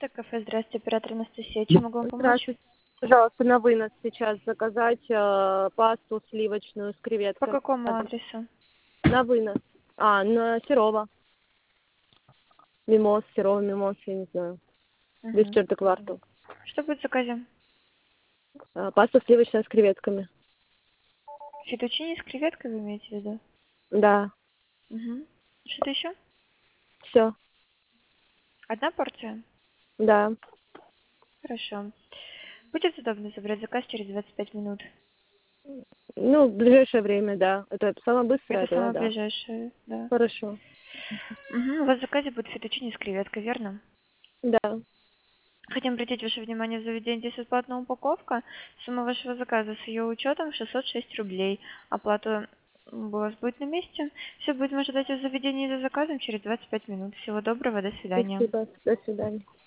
почта, кафе. Здравствуйте, оператор Анастасия. Чем могу вам помочь? Здравствуйте. Пожалуйста, на вынос сейчас заказать пасту сливочную с По креветками. какому адресу? На вынос. На Серова. Мимоз, Серова, Мимоз, я не знаю. Без Мгм. черты квартал. Что будет в заказе? Паста сливочная с креветками. Фетучини с креветкой вы имеете в виду? Да, Угу. Что-то еще? все. Одна порция? Да. Хорошо. Будет удобно забрать заказ через 25 минут? Ну, в ближайшее время, да. Это самое быстрое, Это это самое да. ближайшее, да. Хорошо. Угу. У вас в заказе будет фетучини с креветкой, верно? Да. Хотим обратить ваше внимание, в заведении здесь бесплатная упаковка. Сумма вашего заказа с ее учетом 606 рублей. Оплата у вас будет на месте. Все, будем ожидать в заведении за заказом через 25 минут. Всего доброго, до свидания. Спасибо. До свидания.